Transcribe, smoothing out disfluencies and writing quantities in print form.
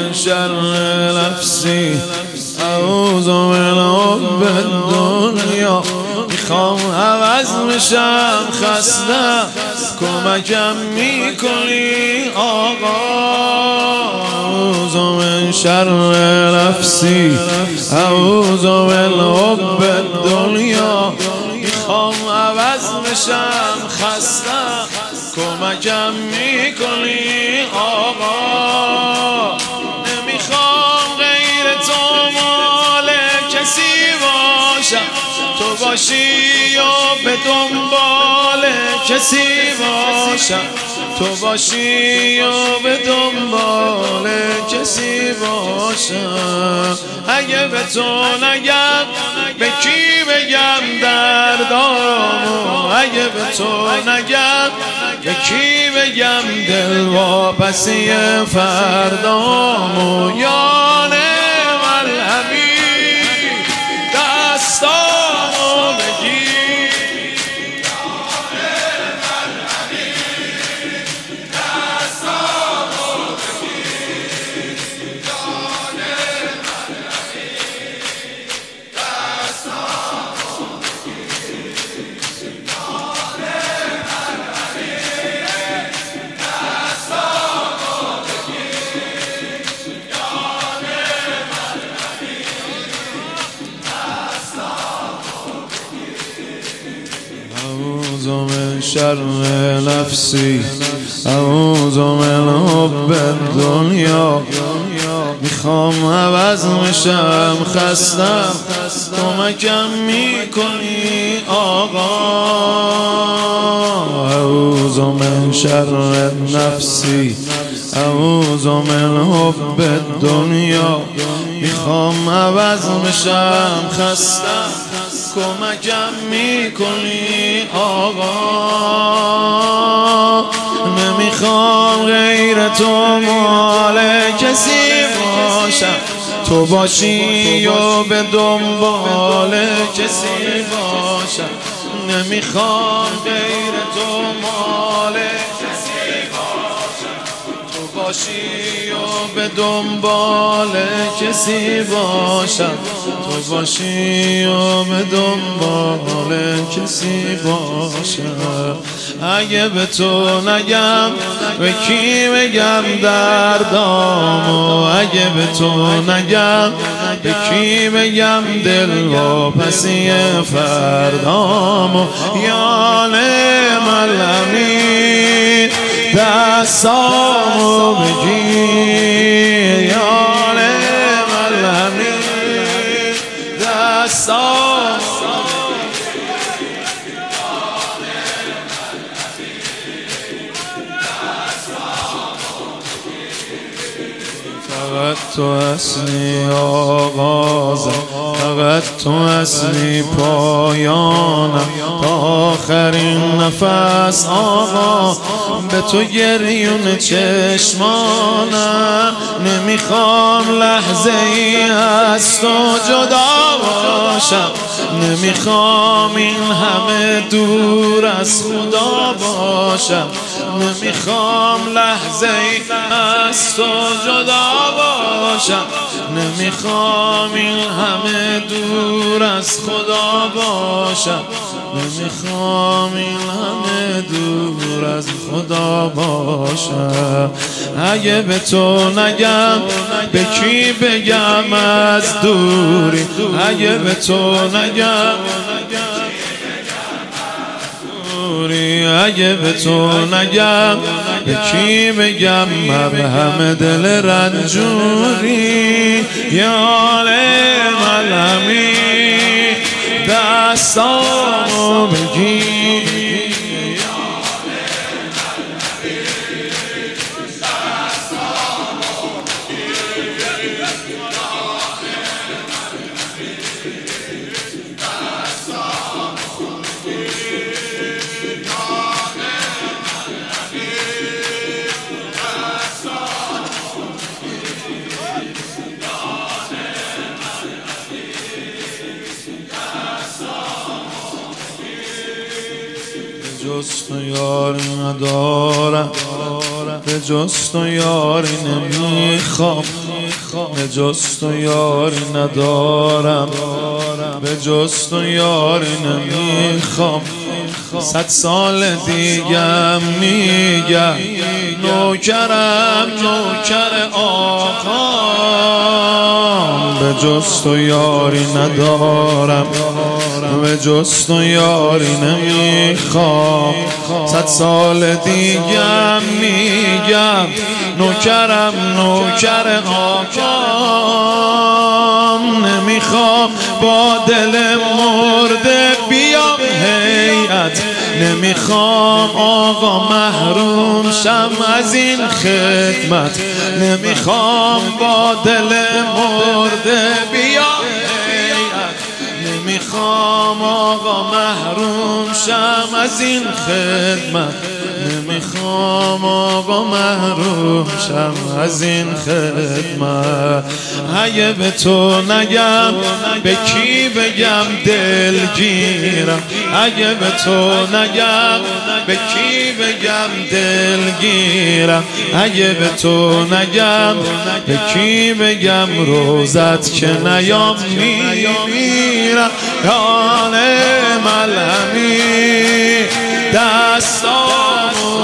من شر نفسی اعوذ بالحب الدنیا میخوام عوض بشم خسته کمکم میکنی آقا اعوذ من شر نفسی اعوذ بالحب الدنیا میخوام عوض بشم خسته کمکم میکنی آقا نمیخوام غیر تو مال کسی باشم تو باشی یا به دنبال کسی باشم تو باشی یا به دنبال کسی باشم اگه به تو نگم به کی بگم دردامو اگه به تو نگم به کی بگم دل واپسی فردامو یا نعم الحبیب دستامو بگیر اعوذ من شر نفسی اعوذ من حب الدنیا میخوام عوض میشم خستم کمکم میکنی آقا اعوذ من شر نفسی اعوذ من حب الدنیا میخوام عوض میشم خستم کمکم میکنی آقا نمیخوام غیر تو مال کسی باشم تو باشی یا به دنبال کسی باشم نمیخوام غیر تو مال کسی باشم تو باشی یا به دنبال کسی باشم تو باشی یا به دنبال کسی باشم اگه به تو نگم به کی بگم دردامو اگه به تو نگم به کی بگم دل واپسی فردامو یا نعم الامین دستامو بگیر یا نعم الامین دستامو فقط تو اصلی آغازم فقط تو اصلی پایانم تا آخرین نفس آقا به تو گریون چشمانم نمیخوام لحظه ای از تو جدا باشم نمیخوام این همه دور از خدا باشم نمیخوام لحظه ای از تو جدا باشم نمیخوام این همه دور از خدا باشم نمیخوام این همه دور از خدا باشم اگه به تو نگم به کی بگم از دوری اگه به تو نگم اگه به تو نگم به کی بگم مرهم دل رنجوری یا نعم الامین دستامو بگیر جز تو یاری ندارم به جز تو یاری نمیخوام، به جز تو یاری ندارم، به جز تو یاری نمیخوام. 100 سال دیگم میگم نوکرم نوکر آقام، به جز تو یاری ندارم، به جز تو یاری نمیخوام. 100 سال دیگم میگم نوکرم نوکر آقام. نمیخوام با دل مرده بیام هیئت، نمیخوام آقا محروم شم از این خدمت، نمیخوام با دل مرده بیام هیئت، نمیخوام آقا محروم شم از این خدمت، نمیخوام آقا محروم شم از این خدمت. اگه به تو نگم به کی بگم دلگیرم، اگه به تو نگم به کی بگم دلگیرم، اگه به تو نگم به کی بگم روزت که نیام میمیرم. یانه ملهمی دستامو